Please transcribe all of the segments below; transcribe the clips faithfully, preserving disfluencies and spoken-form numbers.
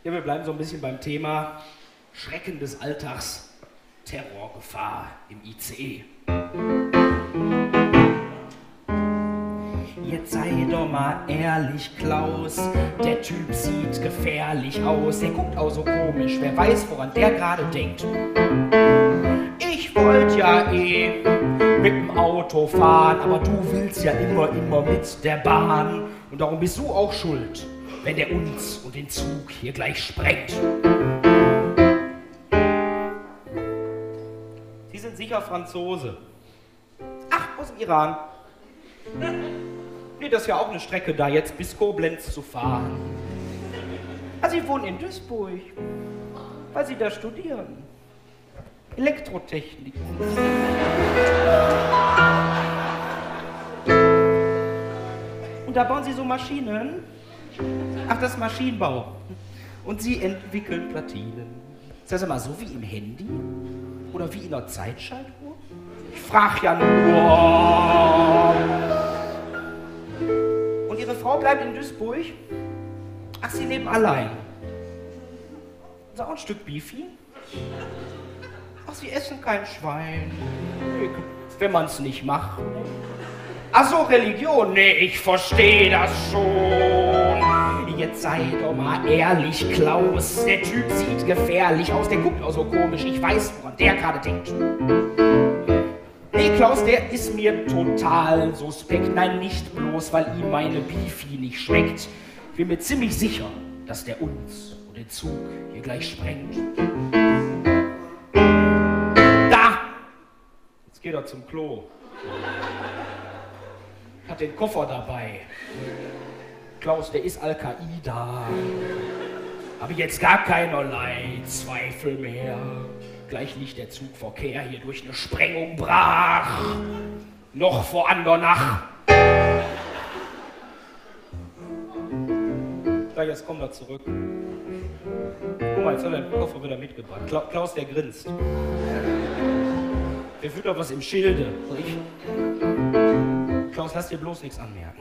Ja, wir bleiben so ein bisschen beim Thema Schrecken des Alltags, Terrorgefahr im I C E. Jetzt sei doch mal ehrlich, Klaus, der Typ sieht gefährlich aus. Der guckt auch so komisch, wer weiß, woran der gerade denkt. Ich wollte ja eh mit dem Auto fahren, aber du willst ja immer, immer mit der Bahn. Und darum bist du auch schuld, wenn der uns und den Zug hier gleich sprengt. Sie sind sicher Franzose. Ach, aus dem Iran. Nee, das ist ja auch eine Strecke, da jetzt bis Koblenz zu fahren. Also Sie wohnen in Duisburg, weil Sie da studieren. Elektrotechnik. Und da bauen Sie so Maschinen. Ach, das ist Maschinenbau. Und Sie entwickeln Platinen. Ist das immer so wie im Handy? Oder wie in einer Zeitschaltuhr? Ich frag ja nur. Und Ihre Frau bleibt in Duisburg? Ach, Sie leben allein. Ist auch ein Stück Beefy? Ach, Sie essen kein Schwein. Wenn man es nicht macht. Ach so, Religion? Nee, ich verstehe das schon. Jetzt sei doch mal ehrlich, Klaus. Der Typ sieht gefährlich aus. Der guckt auch so komisch. Ich weiß, woran der gerade denkt. Nee, Klaus, der ist mir total suspekt. Nein, nicht bloß, weil ihm meine Beefy nicht schmeckt. Ich bin mir ziemlich sicher, dass der uns und den Zug hier gleich sprengt. Da! Jetzt geht er zum Klo. Hat den Koffer dabei. Klaus, der ist Al-Qaida. Aber jetzt gar keinerlei Zweifel mehr. Gleich liegt der Zugverkehr hier durch eine Sprengung brach. Noch vor Andernach. Ja, jetzt kommt er zurück. Guck mal, jetzt hat er den Koffer wieder mitgebracht. Kla Klaus, der grinst. Der führt doch was im Schilde. Und ich... Klaus, lass dir bloß nichts anmerken.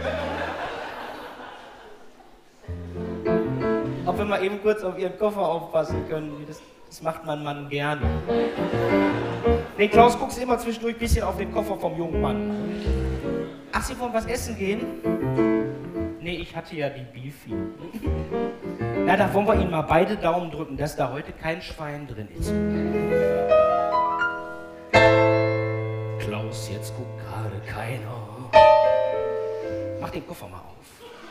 Ob wir mal eben kurz auf Ihren Koffer aufpassen können, das, das macht mein Mann gerne. Nee, Klaus, guckst immer zwischendurch ein bisschen auf den Koffer vom jungen Mann. Ach, Sie wollen was essen gehen? Nee, ich hatte ja die Beefy. Na, da wollen wir Ihnen mal beide Daumen drücken, dass da heute kein Schwein drin ist. Klaus, jetzt guckt gerade keiner. Mach den Koffer mal auf.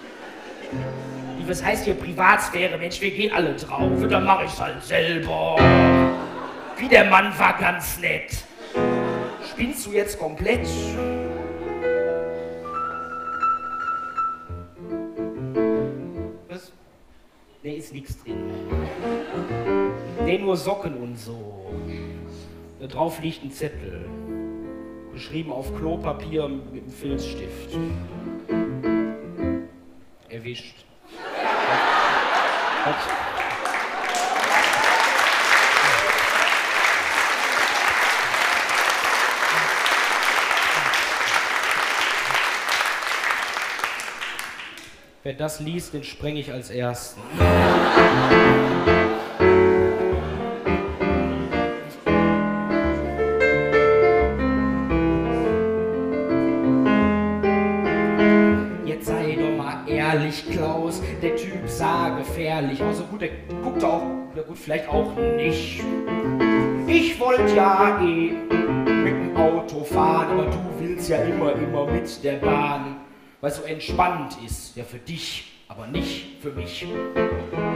Was heißt hier Privatsphäre? Mensch, wir gehen alle drauf. Dann mach ich's halt selber. Wie der Mann war ganz nett. Spinnst du jetzt komplett? Was? Nee, ist nichts drin. Nee, nur Socken und so. Da drauf liegt ein Zettel. Geschrieben auf Klopapier mit einem Filzstift. Erwischt. Was? Wer das liest, den spreng ich als Ersten. Jetzt sei doch mal ehrlich, Klaus, der Typ sah gefährlich aus. Also gut, der guckt auch, oder gut, vielleicht auch nicht. Ich wollte ja eh mit dem Auto fahren, aber du willst ja immer, immer mit der Bahn. Weil es so entspannt ist, ja für dich, aber nicht für mich.